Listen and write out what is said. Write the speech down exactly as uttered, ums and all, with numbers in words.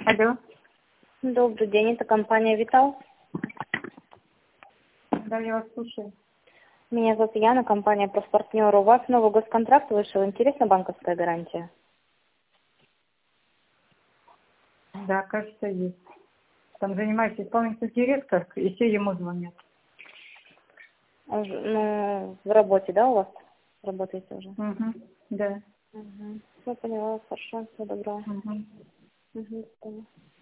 Алло. Добрый день, это компания «Витал». Да, я вас слушаю. Меня зовут Яна, компания «Профпартнер». У вас новый госконтракт вышел. Интересна банковская гарантия? Да, кажется, есть. Там занимается исполнительный директор, и все ему звонят. Он же, Ну, в работе, да, у вас? Работаете уже? Угу. Да. Угу. Все, поняла, хорошо, всего доброго. Угу. Угу,